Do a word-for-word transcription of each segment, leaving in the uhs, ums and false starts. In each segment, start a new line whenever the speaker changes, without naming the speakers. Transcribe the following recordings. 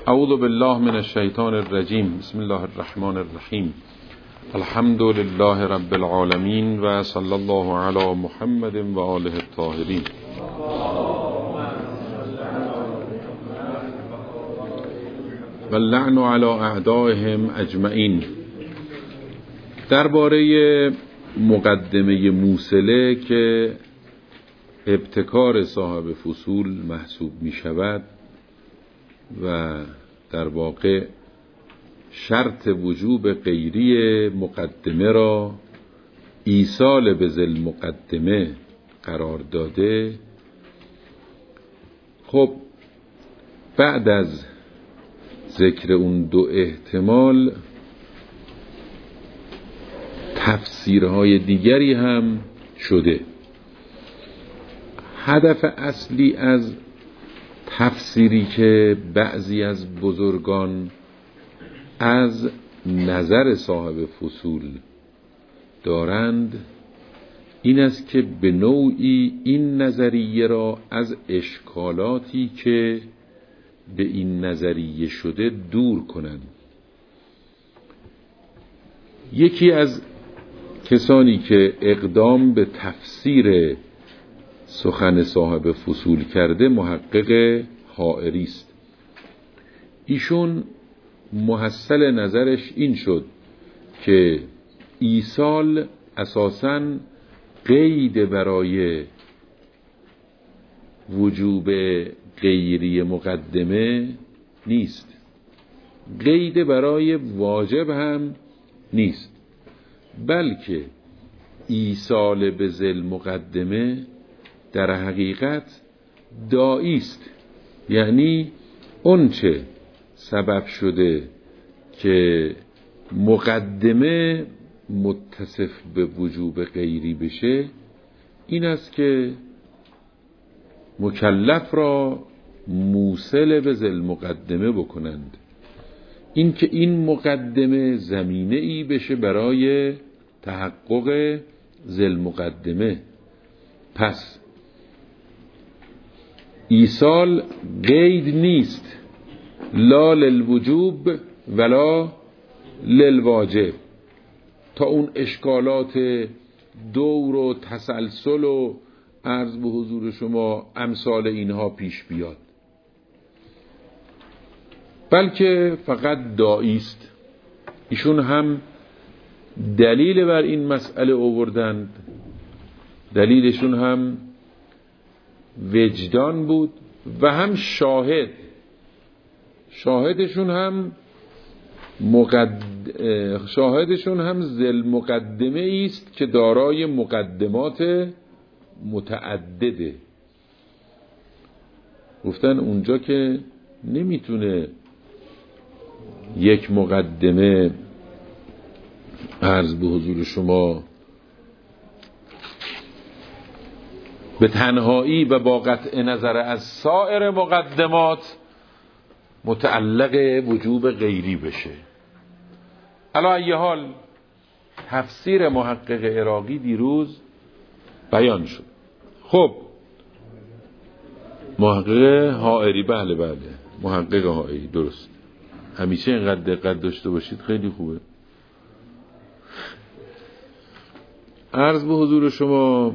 اعوذ بالله من الشیطان الرجیم. بسم الله الرحمن الرحیم. الحمد لله رب العالمین و صلی الله علی محمد و آله الطاهرین. و اللعن علی اعدائهم اجمعین. درباره مقدمه موصله که ابتکار صاحب فصول محسوب می شود و در واقع شرط وجوب غیری مقدمه را ایصال به ذل مقدمه قرار داده، خب بعد از ذکر اون دو احتمال تفسیرهای دیگری هم شده. هدف اصلی از تفسیری که بعضی از بزرگان از نظر صاحب فصول دارند این است که به نوعی این نظریه را از اشکالاتی که به این نظریه شده دور کنند. یکی از کسانی که اقدام به تفسیر سخن صاحب فصول کرده محقق حائری است. ایشون محصل نظرش این شد که ایصال اساساً قید برای وجوب غیری مقدمه نیست، قید برای واجب هم نیست، بلکه ایصال به ذل مقدمه در حقیقت داعی است. یعنی اون چه سبب شده که مقدمه متصف به وجوب غیری بشه این است که مکلف را موصل به ذل مقدمه بکنند، این که این مقدمه زمینه ای بشه برای تحقق ذل مقدمه. پس ایصال قید نیست، لا للوجوب ولا للواجب، تا اون اشکالات دور و تسلسل و عرض به حضور شما امثال اینها پیش بیاد، بلکه فقط داعی است. ایشون هم دلیل بر این مسئله آوردند، دلیلشون هم وجدان بود و هم شاهد. شاهدشون هم مقد... شاهدشون هم ذل مقدمه است که دارای مقدمات متعدده. گفتن اونجا که نمیتونه یک مقدمه عرض به حضور شما به تنهایی و با قطع نظر از سایر مقدمات متعلق وجوب غیری بشه. علی ای حال تفسیر محقق عراقی دیروز بیان شد. خب محقق حائری، بله بله محقق حائری، درست. همیشه اینقدر دقت داشته باشید خیلی خوبه. عرض به حضور شما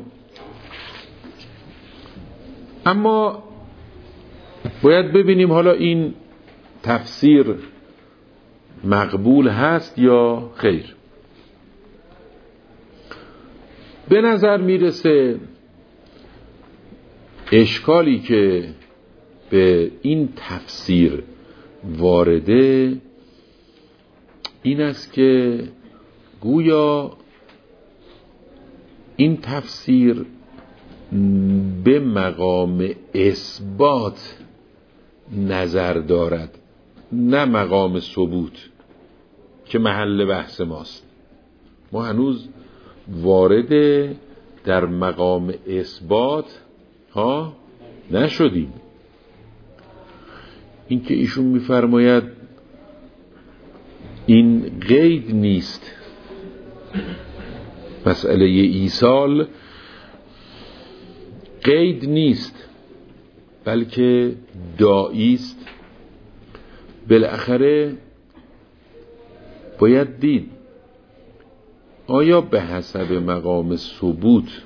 اما باید ببینیم حالا این تفسیر مقبول هست یا خیر. به نظر میرسه اشکالی که به این تفسیر وارده این است که گویا این تفسیر به مقام اثبات نظر دارد، نه مقام ثبوت که محل بحث ماست. ما هنوز وارد در مقام اثبات ها نشدیم. این که ایشون میفرماید این قید نیست، مسئله ایصال قید نیست بلکه داعی است. بالاخره باید دید آیا به حسب مقام ثبوت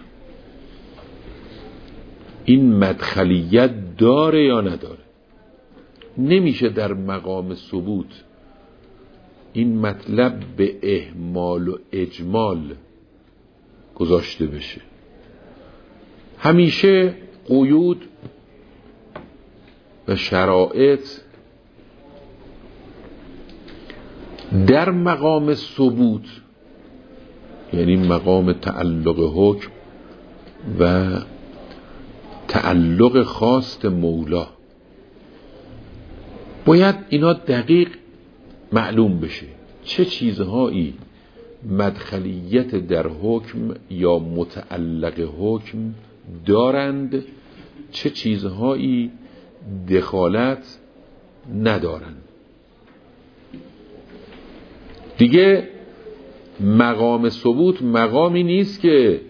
این مدخلیت داره یا نداره. نمیشه در مقام ثبوت این مطلب به اهمال و اجمال گذاشته بشه. همیشه قیود و شرایط در مقام ثبوت، یعنی مقام تعلق حکم و تعلق خواست مولا، باید اینا دقیق معلوم بشه چه چیزهایی مدخلیت در حکم یا متعلق حکم دارند، چه چیزهایی دخالت ندارند. دیگه مقام ثبوت مقامی نیست که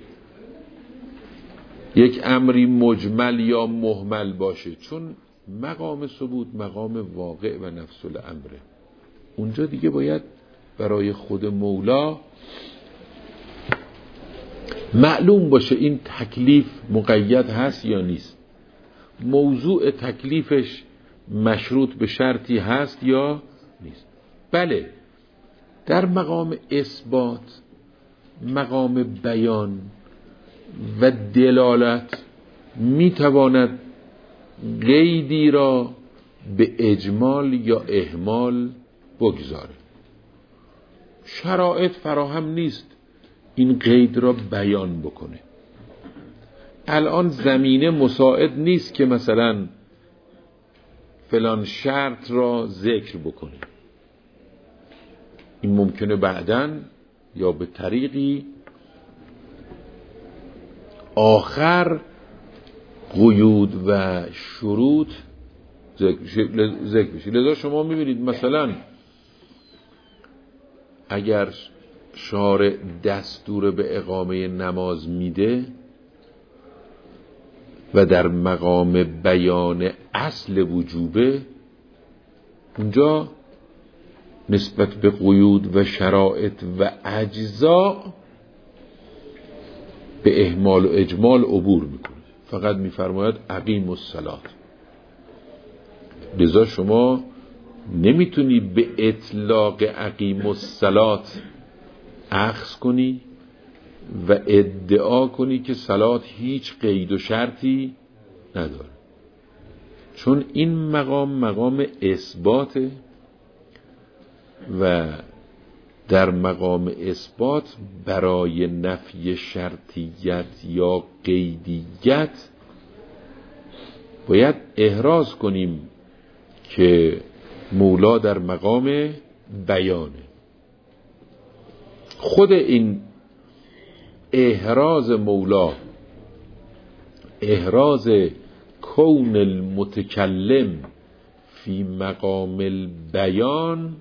یک امری مجمل یا مهمل باشه، چون مقام ثبوت مقام واقع و نفس الامره. اونجا دیگه باید برای خود مولا معلوم باشه این تکلیف مقید هست یا نیست، موضوع تکلیفش مشروط به شرطی هست یا نیست. بله، در مقام اثبات، مقام بیان و دلالت میتواند قیدی را به اجمال یا اهمال بگذاره. شرایط فراهم نیست این قید را بیان بکنه. الان زمینه مساعد نیست که مثلا فلان شرط را ذکر بکنه. این ممکنه بعداً یا به طریقی آخر قیود و شروط ذکر بشه. لذا شما میبینید مثلا اگر شارع دستور به اقامه نماز میده و در مقام بیان اصل وجوبه، اونجا نسبت به قیود و شرایط و اجزا به اهمال و اجمال عبور میکنه. فقط میفرماید اقیم الصلاة. لذا شما نمیتونی به اطلاق اقیم الصلاة اخذ کنی و ادعا کنی که صلات هیچ قید و شرطی نداره، چون این مقام مقام اثباته و در مقام اثبات برای نفی شرطیت یا قیدیت باید احراز کنیم که مولا در مقام بیانه. خود این احراز مولا، احراز کون المتکلم فی مقام البیان،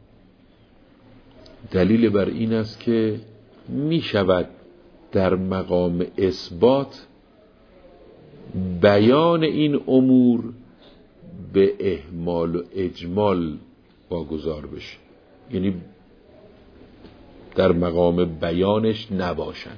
دلیل بر این است که می شود در مقام اثبات بیان این امور به اهمال و اجمال واگذار بشه، یعنی در مقام بیانش نباشند.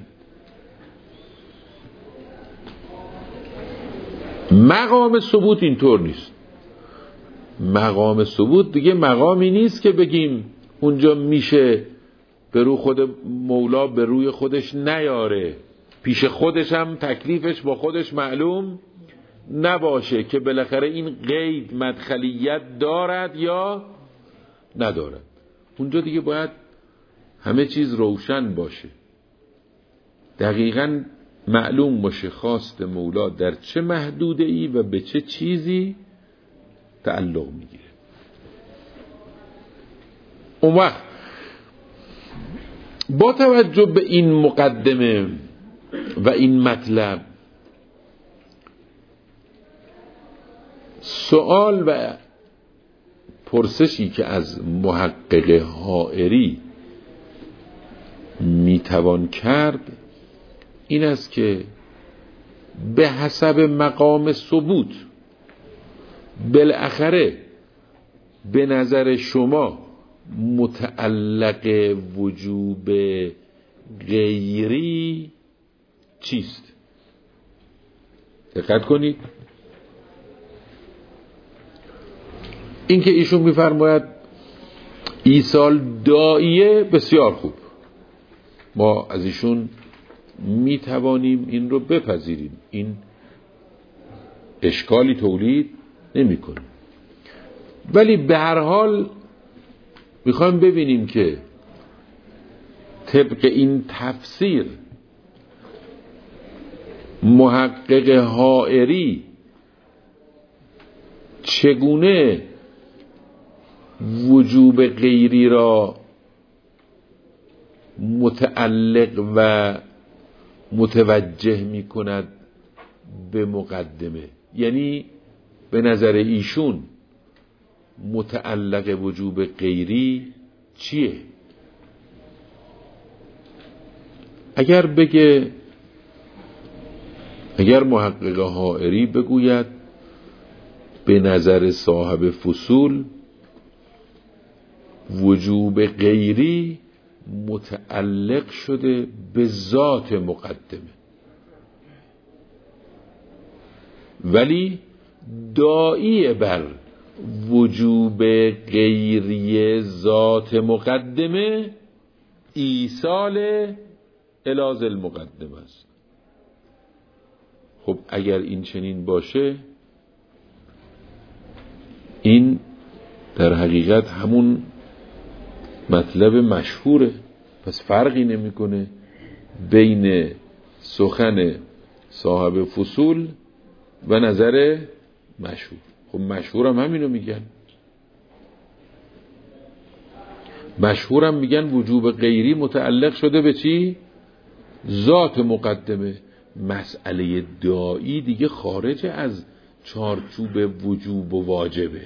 مقام ثبوت اینطور نیست. مقام ثبوت دیگه مقامی نیست که بگیم اونجا میشه به روی خود مولا به روی خودش نیاره، پیش خودش هم تکلیفش با خودش معلوم نباشه که بالاخره این قید مدخلیت دارد یا ندارد. اونجا دیگه باید همه چیز روشن باشه، دقیقاً معلوم باشه خواست مولا در چه محدوده ای و به چه چیزی تعلق میگیره. اون وقت با توجه به این مقدمه و این مطلب، سوال و پرسشی که از محقق حائری میتوان کرد این است که به حسب مقام ثبوت بالاخره به نظر شما متعلق وجوب غیری چیست؟ دقت کنید. این که ایشون میفرماید ایصال داعیه، بسیار خوب، ما از ایشون میتوانیم این رو بپذیریم، این اشکالی تولید نمی کنه. ولی به هر حال میخوایم ببینیم که طبق این تفسیر محقق حائری چگونه وجوب غیری را متعلق و متوجه می کند به مقدمه. یعنی به نظر ایشون متعلق وجوب غیری چیه؟ اگر بگه، اگر محقق حائری بگوید به نظر صاحب فصول وجوب غیری متعلق شده به ذات مقدمه، ولی داعی بر وجوب غیری ذات مقدمه ایصال الی المقدمه است. خب اگر این چنین باشه، این در حقیقت همون مطلب مشهوره، پس فرقی نمیکنه بین سخن صاحب فصول و نظر مشهور. خب مشهور هم همینو میگن، مشهور هم میگن وجوب غیری متعلق شده به چی؟ ذات مقدمه. مسئله داعی دیگه خارج از چارچوب وجوب و واجبه.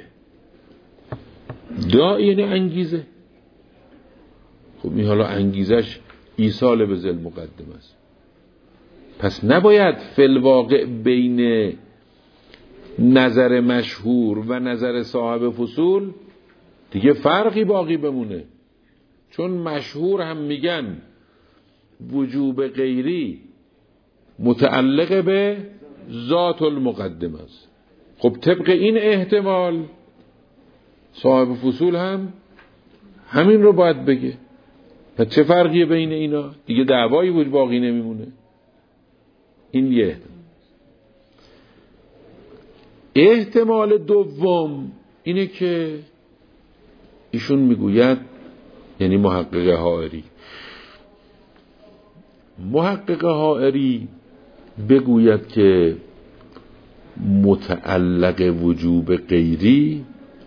داعی یعنی انگیزه. خب این حالا انگیزش ایصال به ذل مقدمه است، پس نباید فی الواقع بین نظر مشهور و نظر صاحب فصول دیگه فرقی باقی بمونه، چون مشهور هم میگن وجوب غیری متعلق به ذات المقدمه است. خب طبق این احتمال صاحب فصول هم همین رو باید بگه. پس چه فرقیه بین اینا؟ دیگه دعوایی بود باقی نمیمونه. این یه احتمال. احتمال دوم اینه که ایشون میگوید، یعنی محقق حائری محقق حائری بگوید که متعلق وجوب غیری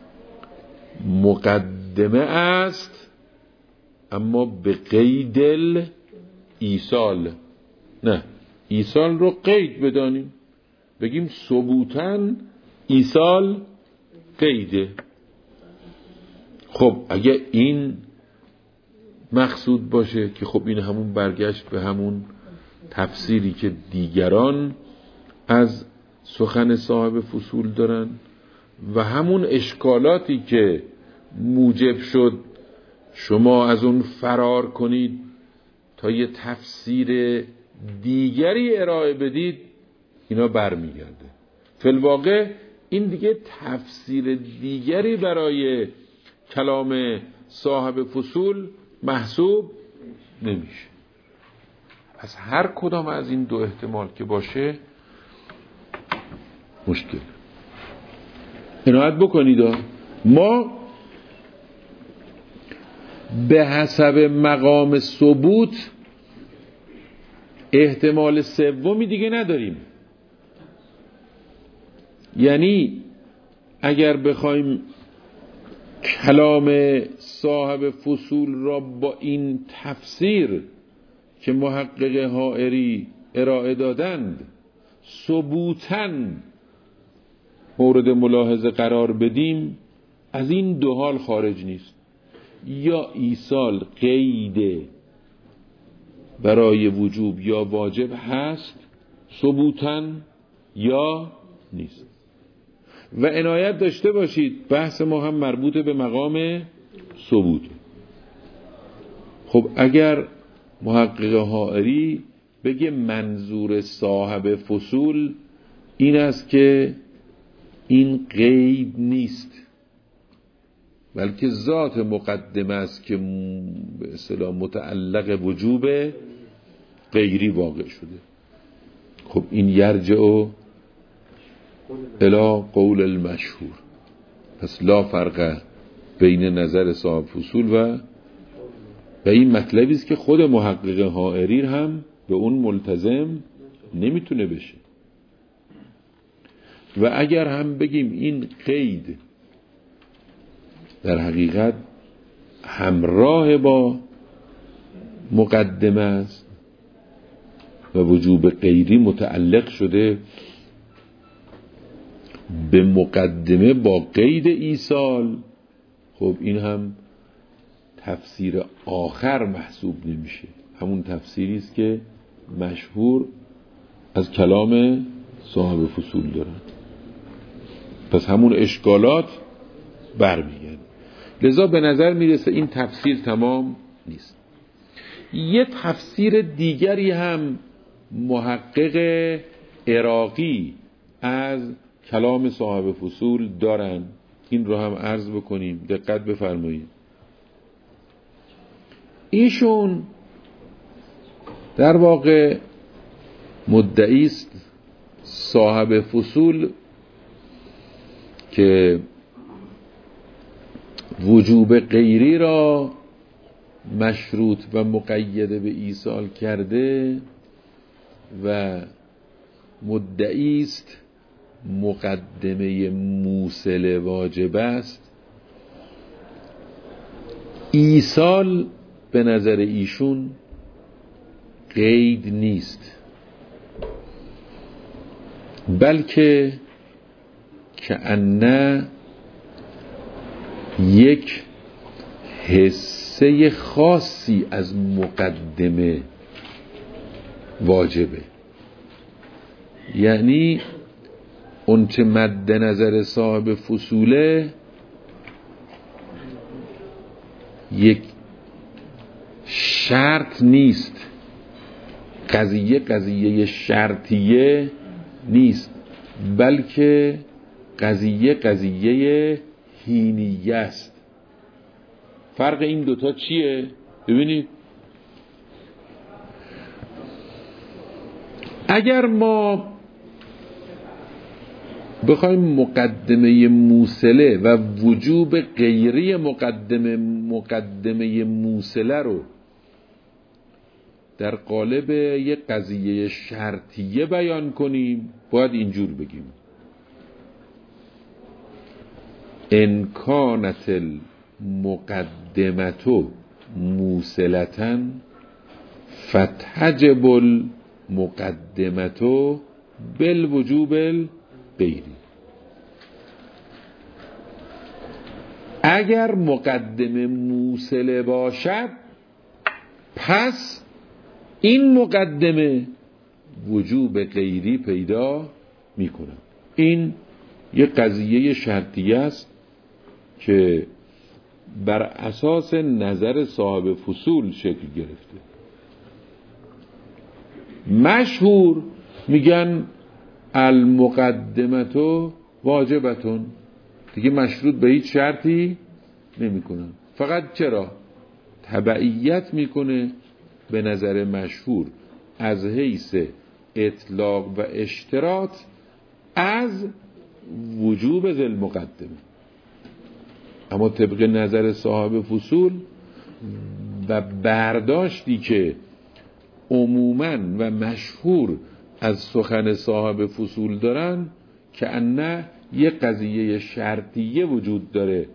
مقدمه است، اما به قید ایصال. نه، ایصال رو قید بدانیم، بگیم ثبوتاً ایصال قیده. خب اگه این مقصود باشه که خب این همون برگشت به همون تفسیری که دیگران از سخن صاحب فصول دارن و همون اشکالاتی که موجب شد شما از اون فرار کنید تا یه تفسیر دیگری ارائه بدید، اینا برمیگرده. فی الواقع این دیگه تفسیر دیگری برای کلام صاحب فصول محسوب نمیشه. پس هر کدام از این دو احتمال که باشه مشکل. عنایت بکنید، ما به حسب مقام ثبوت احتمال سومی دیگه نداریم. یعنی اگر بخوایم کلام صاحب فصول را با این تفسیر که محقق حائری ارائه دادند ثبوتاً مورد ملاحظه قرار بدیم، از این دو حال خارج نیست. یا ایصال قید برای وجوب یا واجب هست ثبوتاً، یا نیست. و عنایت داشته باشید بحث ما هم مربوط به مقام ثبوت. خب اگر محقق حائری بگه منظور صاحب فصول این است که این قید نیست بلکه ذات مقدمه است که به اصطلاح متعلق وجوب غیری واقع شده، خب این یرجع الی قول المشهور. پس لا فرق بین نظر صاحب فصول و و این مطلبی است که خود محقق حائری هم به اون ملتزم نمیتونه بشه. و اگر هم بگیم این قید در حقیقت همراه با مقدمه است و وجوب غیری متعلق شده به مقدمه با قید ایصال، خب این هم تفسیر آخر محسوب نمیشه، همون تفسیری است که مشهور از کلام صاحب فصول دارن. پس همون اشکالات برمیگرده. لذا به نظر میرسه این تفسیر تمام نیست. یه تفسیر دیگری هم محقق عراقی از کلام صاحب فصول دارن، این رو هم عرض بکنیم، دقت بفرمایید. ایشون در واقع مدعی است صاحب فصول که وجوب غیری را مشروط و مقید به ایصال کرده و مدعی است مقدمه موصل واجب است. ایصال به نظر ایشون قید نیست بلکه کأنه یک حصه خاصی از مقدمه واجبه، یعنی اون چه مد نظر صاحب فصوله یک شرط نیست، قضیه قضیه شرطیه نیست بلکه قضیه قضیه هینیه است. فرق این دوتا چیه؟ ببینید، اگر ما بخوایم مقدمه موصله و وجوب غیری مقدمه مقدمه موصله رو در قالب یک قضیه شرطیه بیان کنیم، باید اینجور بگیم: ان کانت المقدمه موصلة فتجب المقدمه بالوجوب الغیری. اگر مقدمه موصله باشد پس این مقدمه وجوب غیری پیدا میکنه. این یک قضیه شرطیه است که بر اساس نظر صاحب فصول شکل گرفته. مشهور میگن المقدمه واجبتون، دیگه مشروط به هیچ شرطی نمیکنن، فقط چرا تبعیت میکنه به نظر مشهور از حیث اطلاق و اشتراط از وجوب ذل مقدمه. اما طبق نظر صاحب فصول و برداشتی که عموماً و مشهور از سخن صاحب فصول دارن که انه یه قضیه شرطیه وجود داره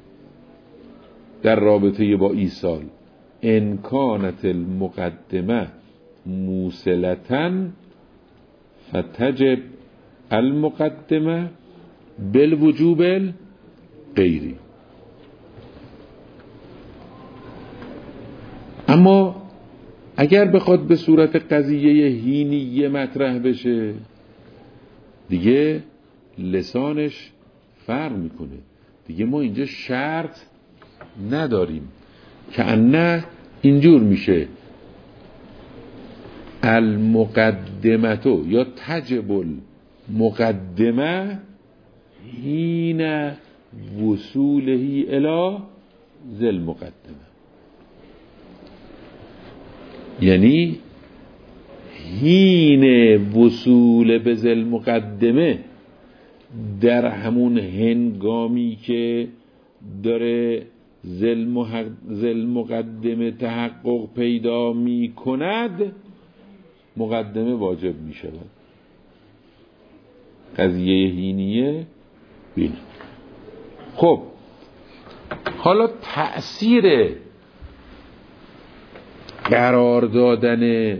در رابطه با ایصال. ان کانت المقدمه موصلة فتجب المقدمه بالوجوب الغیری. اما اگر بخواد به صورت قضیه هینیه مطرح بشه دیگه لسانش فرق میکنه. دیگه ما اینجا شرط نداریم که نه اینجور میشه المقدمتو یا تجب المقدمه حین وصوله الی ذل مقدمه، یعنی حین وصول به ذل مقدمه، در همون هنگامی که داره ذل مقدمه تحقق پیدا می کند مقدمه واجب می شود. قضیه هینیه بین. خب حالا تأثیر قرار دادن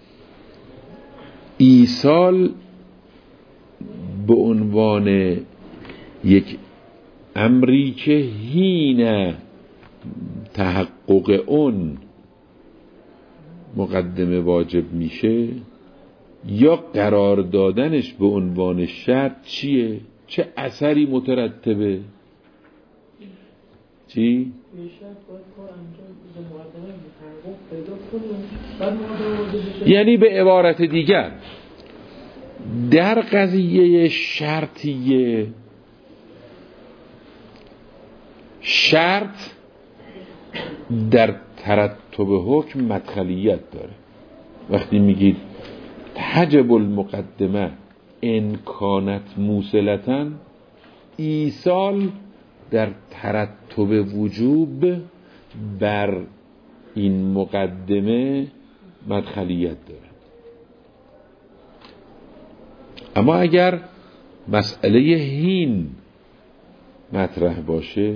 ایصال به عنوان یک امری که حین تحقق اون مقدمه واجب میشه یا قرار دادنش به عنوان شرط چیه؟ چه اثری مترتبه؟ چی؟ یعنی به عبارت دیگر در قضیه شرطیه شرط در ترتب حکم مدخلیت داره. وقتی میگید تجب المقدمه ان کانت موصلة، ایصال در ترتب وجوب بر این مقدمه مدخلیت داره. اما اگر مسئله هین مطرح باشه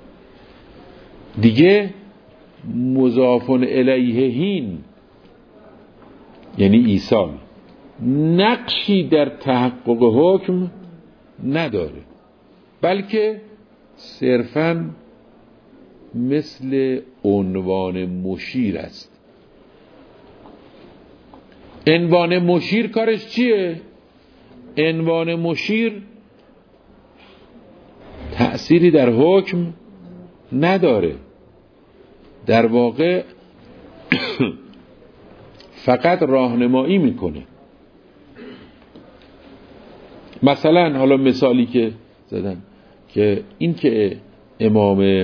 دیگه مضاف الیه هین یعنی ایصال نقشی در تحقق حکم نداره، بلکه صرفاً مثل عنوان مشیر است. عنوان مشیر کارش چیه؟ عنوان مشیر تأثیری در حکم نداره، در واقع فقط راهنمایی میکنه. مثلا حالا مثالی که زدم که این که امام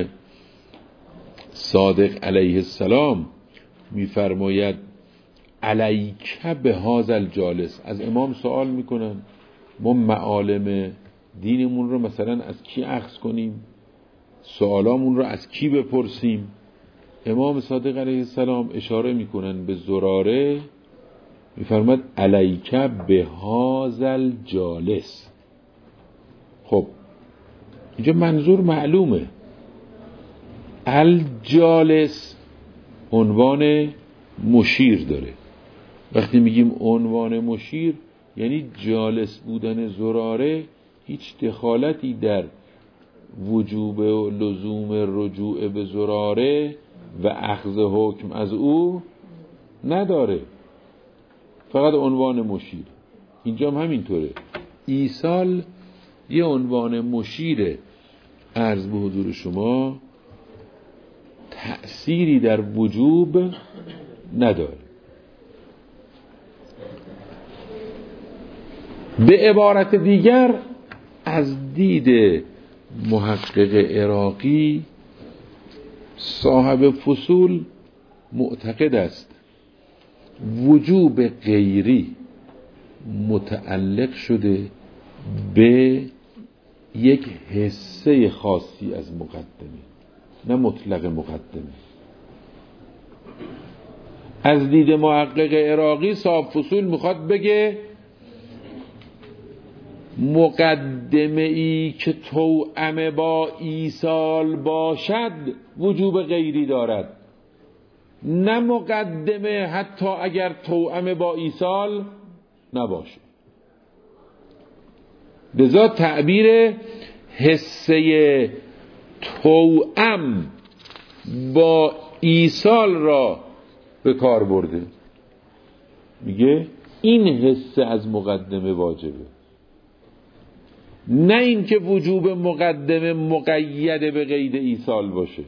صادق علیه السلام میفرماید علیک به هذا الجالس، از امام سوال میکنن ما معالم دینمون رو مثلا از کی اخذ کنیم، سوالامون رو از کی بپرسیم؟ امام صادق علیه السلام اشاره میکنن به زراره، میفرماد علیک به هذا الجالس. خب اینجا منظور معلومه، الجالس عنوان مشیر داره. وقتی میگیم عنوان مشیر یعنی جالس بودن زراره هیچ دخالتی در وجوب و لزوم رجوع به زراره و اخذ حکم از او نداره، فقط عنوان مشیر. اینجا هم همینطوره، ایصال یه عنوان مشیره. عرض به حضور شما تأثیری در وجوب نداره. به عبارت دیگر از دید محقق عراقی صاحب فصول معتقد است وجوب غیری متعلق شده به یک حصه خاصی از مقدمه، نه مطلق مقدمه. از دید محقق عراقی صاحب فصول میخواد بگه مقدمه ای که توأم با ایصال باشد وجوب غیری دارد، نه مقدمه حتی اگر توأم با ایصال نباشه. لذا تعبیر حصه توأم با ایصال را به کار برده، میگه این حصه از مقدمه واجبه. نه اینکه وجوب مقدمه مقید به قید ایصال باشه،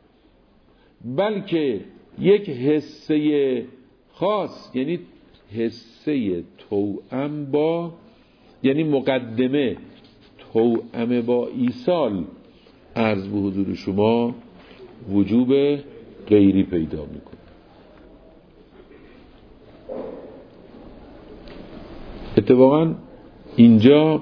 بلکه یک حصه خاص، یعنی حصه توأم با، یعنی مقدمه توأم با ایصال، عرض به حضور شما وجوب غیری پیدا میکنه. اتفاقا اینجا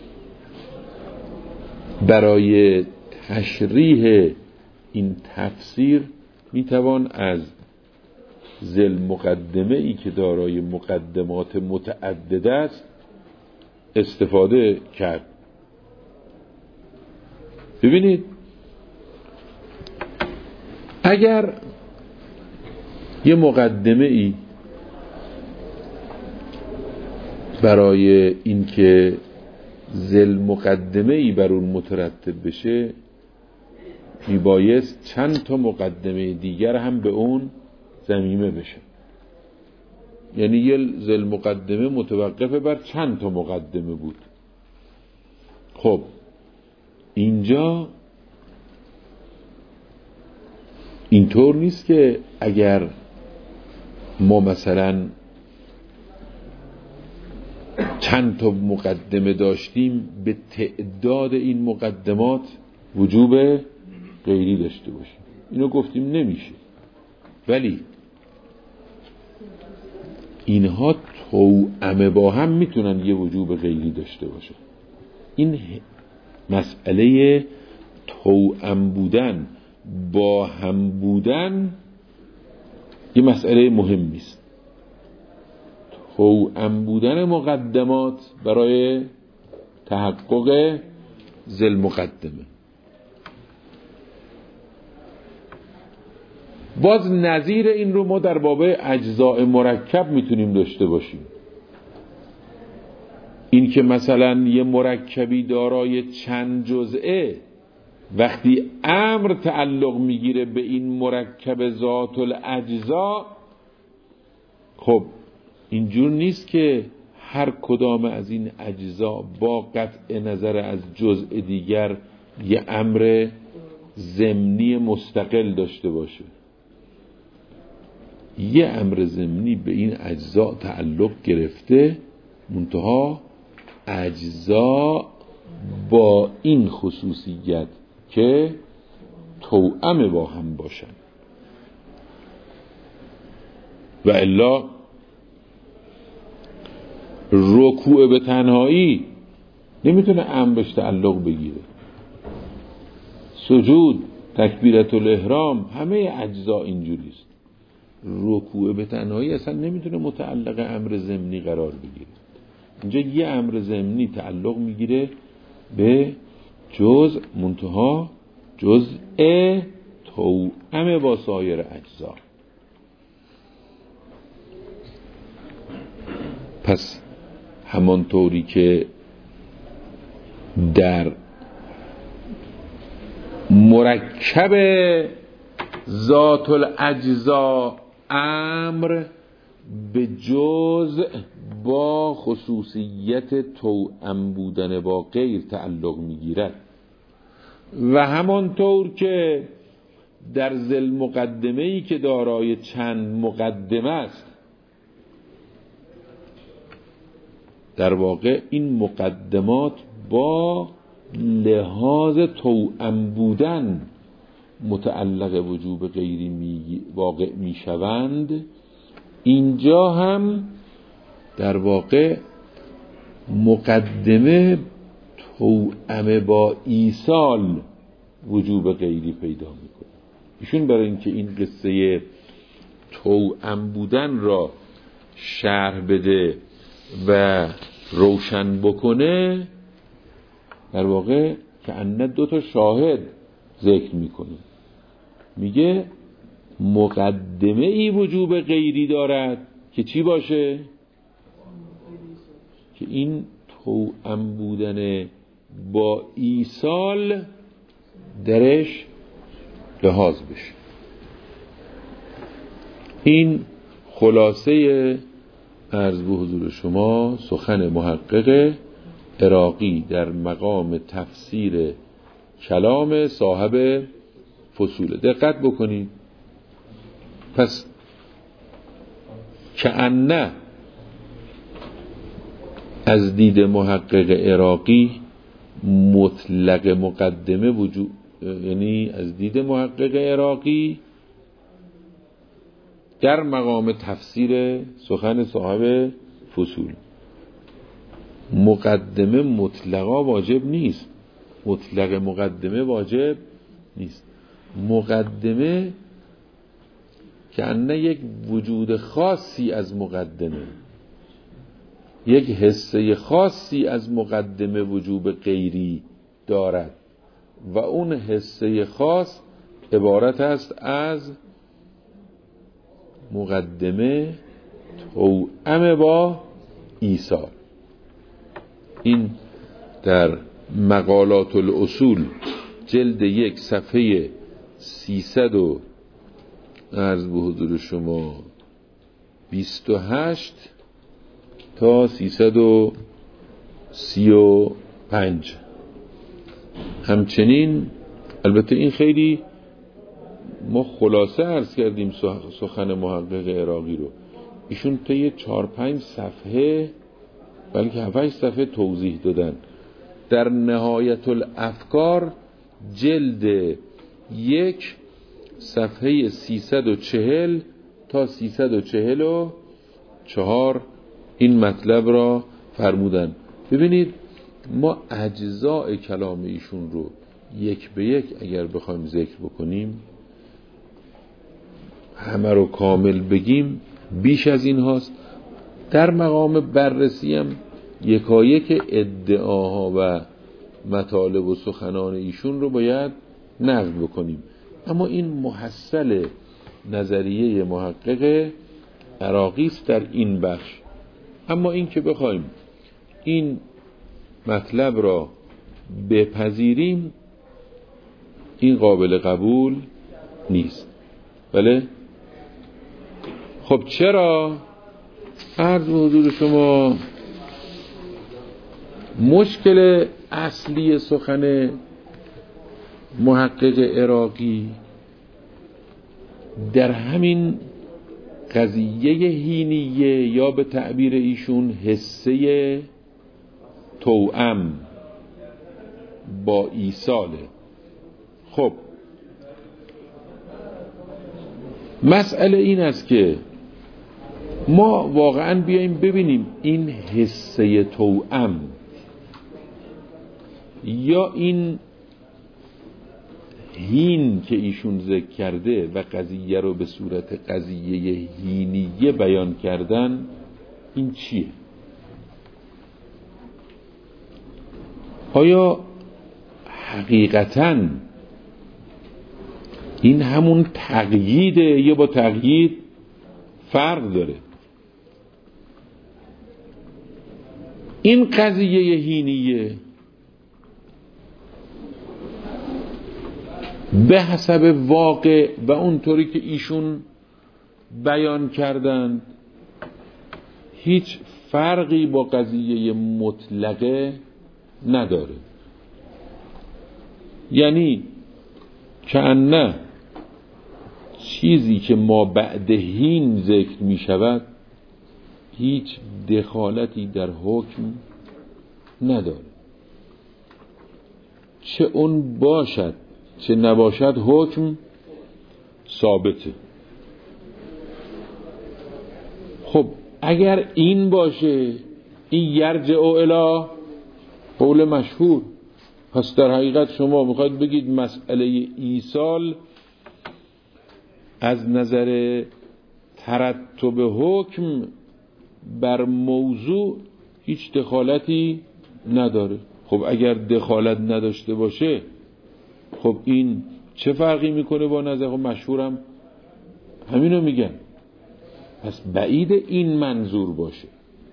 برای تشریح این تفسیر میتوان از ذل مقدمه ای که دارای مقدمات متعدد است استفاده کرد. ببینید اگر یه مقدمه ای برای اینکه ذل مقدمه ای بر اون مترتب بشه میبایست چند تا مقدمه دیگر هم به اون ضمیمه بشه، یعنی یه ذل مقدمه متوقف بر چند تا مقدمه بود. خب اینجا اینطور نیست که اگر ما مثلا چند تا مقدمه داشتیم به تعداد این مقدمات وجوب غیری داشته باشیم، اینو گفتیم نمیشه، ولی اینها توأم با هم میتونن یه وجوب غیری داشته باشه. این مسئله توأم بودن با هم بودن یه مسئله مهمی است. توأم بودن مقدمات برای تحقق ذل مقدمه. باز نظیر این رو ما در باب اجزاء مرکب میتونیم داشته باشیم. این که مثلا یه مرکبی دارای چند جزئه وقتی امر تعلق میگیره به این مرکب ذات الاجزا، خب اینجور نیست که هر کدام از این اجزا با قطع نظر از جزء دیگر یه امر ضمنی مستقل داشته باشه. یه امر ضمنی به این اجزا تعلق گرفته، منتها اجزا با این خصوصیت که توأم با هم باشن، و الا رکوع به تنهایی نمیتونه امر بهش تعلق بگیره. سجود، تکبیرت الاحرام، همه اجزا اینجوریست. رکوع به تنهایی اصلا نمیتونه متعلق امر ضمنی قرار بگیره. اینجا یه امر ضمنی تعلق میگیره به جزء، منتها جزء توأم با سایر اجزا. پس همانطوری که در مرکب ذات الاجزا امر به جزء با خصوصیت توأم بودن با غیر تعلق میگیرد، و همانطور که در ذل مقدمه ای که دارای چند مقدمه است، در واقع این مقدمات با لحاظ توأم بودن متعلق وجوب غیری می واقع می شوند، اینجا هم در واقع مقدمه توأم با ایصال وجوب غیری پیدا میکنه. ایشون برای اینکه این قصه توأم بودن را شرح بده و روشن بکنه، در واقع که انه دو تا شاهد ذکر میکنه. میگه مقدمه ای وجوب غیری دارد که چی باشه؟ که این توأم بودن با ایصال درش لحاظ بشه. این خلاصه عرض به حضور شما سخن محقق عراقی در مقام تفسیر کلام صاحب فصوله. دقت بکنید. پس کأنه از دید محقق عراقی مطلق مقدمه وجود، یعنی از دید محقق عراقی در مقام تفسیر سخن صاحب فصول مقدمه مطلقا واجب نیست. مطلق مقدمه واجب نیست. مقدمه که انه یک وجود خاصی از مقدمه، یک حصه خاصی از مقدمه وجوب غیری دارد و اون حصه خاص عبارت است از مقدمه توأم با ایصال. این در مقالات الاصول جلد یک صفحه سیصد و عرض به حضور شما بیست و هشت تا سیصد و سی و پنج. همچنین البته این خیلی ما خلاصه عرض کردیم سخن محقق عراقی رو، ایشون طی چهار پنج صفحه بلکه هفت صفحه توضیح دادن. در نهایت الافکار جلد یک صفحه سیصد و چهل تا سیصد و چهل و چهار این مطلب را فرمودن. ببینید ما اجزاء کلام ایشون رو یک به یک اگر بخوایم ذکر بکنیم، همه رو کامل بگیم، بیش از این هاست. در مقام بررسی هم یکایک ادعاها و مطالب و سخنان ایشون رو باید نقد بکنیم. اما این محصل نظریه محقق عراقی است در این بخش. اما این که بخوایم این مطلب را بپذیریم این قابل قبول نیست. بله؟ خب چرا؟ عرض به حضور شما مشکل اصلی سخن محقق عراقی در همین قضیه هینیه یا به تعبیر ایشون حصه توأم با ایصاله. خب مسئله این است که ما واقعا بیاییم ببینیم این حصه توأم یا این هین که ایشون ذکر کرده و قضیه رو به صورت قضیه هینیه بیان کردن، این چیه؟ آیا حقیقتاً این همون تقییده یا با تقیید فرق داره؟ این قضیه هینیه به حسب واقع و اونطوری که ایشون بیان کردن هیچ فرقی با قضیه مطلقه نداره. یعنی کأنه چیزی که ما بعد هین ذکر می شود هیچ دخالتی در حکم نداره. چه اون باشد چه نباشد حکم ثابته. خب اگر این باشه این یرجع الی قول مشهور، پس در حقیقت شما میخواید بگید مسئله ایصال از نظر ترتب حکم بر موضوع هیچ دخالتی نداره. خب اگر دخالت نداشته باشه خب این چه فرقی میکنه با نظر مشهورم؟ همینو میگن. پس بعید این منظور باشه.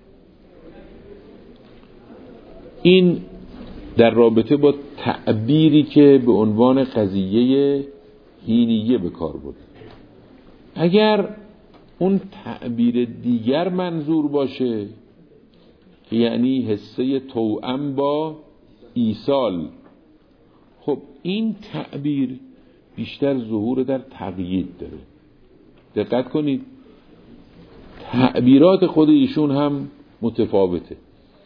این در رابطه با تعبیری که به عنوان قضیه هینیه به کار برده. اگر اون تعبیر دیگر منظور باشه که یعنی حصه توأم با ایصال. خب این تعبیر بیشتر ظهور در تقیید داره. دقت کنید تعبیرات خود ایشون هم متفاوته.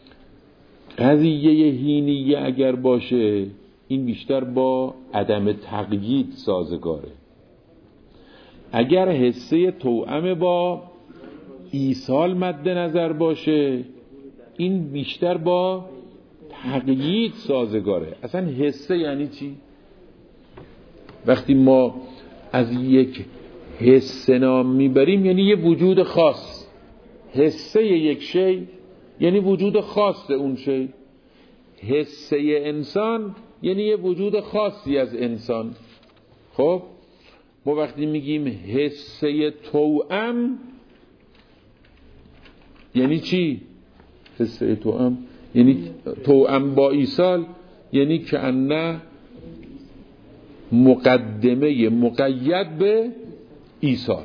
قضیه هینیه اگر باشه این بیشتر با عدم تقیید سازگاره. اگر حصه توأم با ایصال مد نظر باشه این بیشتر با تقیید سازگاره. اصلا حصه یعنی چی؟ وقتی ما از یک حصه نام میبریم یعنی یه وجود خاص. حصه یک شی یعنی وجود خاص اون شی. حصه انسان یعنی یه وجود خاصی از انسان. خب ما وقتی میگیم حصه توأم یعنی چی؟ حصه توأم یعنی توأم با ایصال، یعنی که انه مقدمه مقید به ایصال.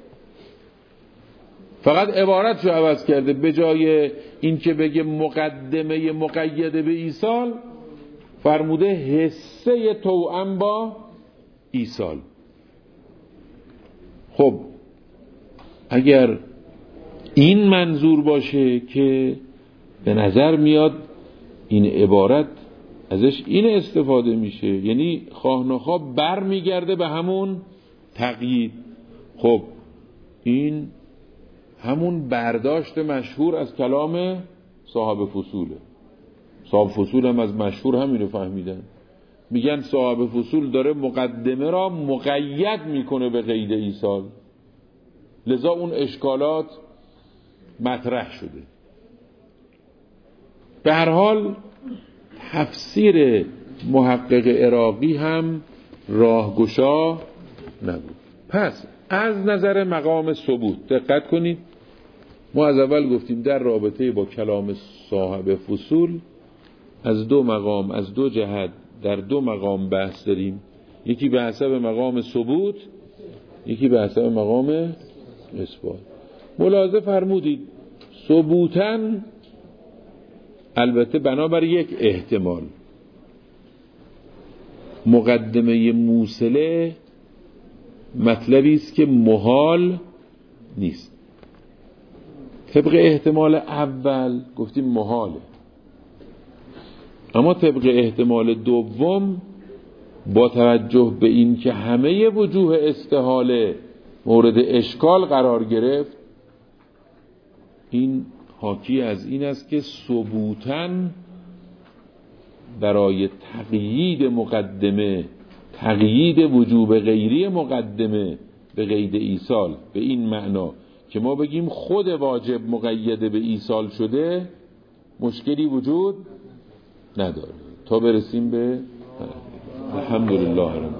فقط عبارتشو عوض کرده، به جای این که بگه مقدمه مقید به ایصال فرموده حصه توأم با ایصال. خب اگر این منظور باشه که به نظر میاد این عبارت ازش این استفاده میشه، یعنی خواه نخواه بر میگرده به همون تقیید. خب این همون برداشت مشهور از کلام صاحب فصوله. صاحب فصول هم از مشهور همینو فهمیدن، میگن صاحب فصول داره مقدمه را مقید میکنه به قید ایصال، لذا اون اشکالات مطرح شده. به هر حال تفسیر محقق عراقی هم راهگشا نبود. پس از نظر مقام ثبوت دقت کنید، ما از اول گفتیم در رابطه با کلام صاحب فصول از دو مقام، از دو جهت در دو مقام بحث داریم. یکی به حسب مقام ثبوت، یکی به حسب مقام اثبات. ملاحظه فرمودید ثبوتاً البته بنابر یک احتمال مقدمه موصله مطلبی است که محال نیست. طبق احتمال اول گفتیم محاله، اما طبق احتمال دوم با توجه به این که همه وجوه استحاله مورد اشکال قرار گرفت، این حاکی از این است که ثبوتاً برای تقیید مقدمه، تقیید وجوب غیری مقدمه به قید ایصال به این معنا که ما بگیم خود واجب مقید به ایصال شده مشکلی وجود نداره تا برسیم به الحمدلله رب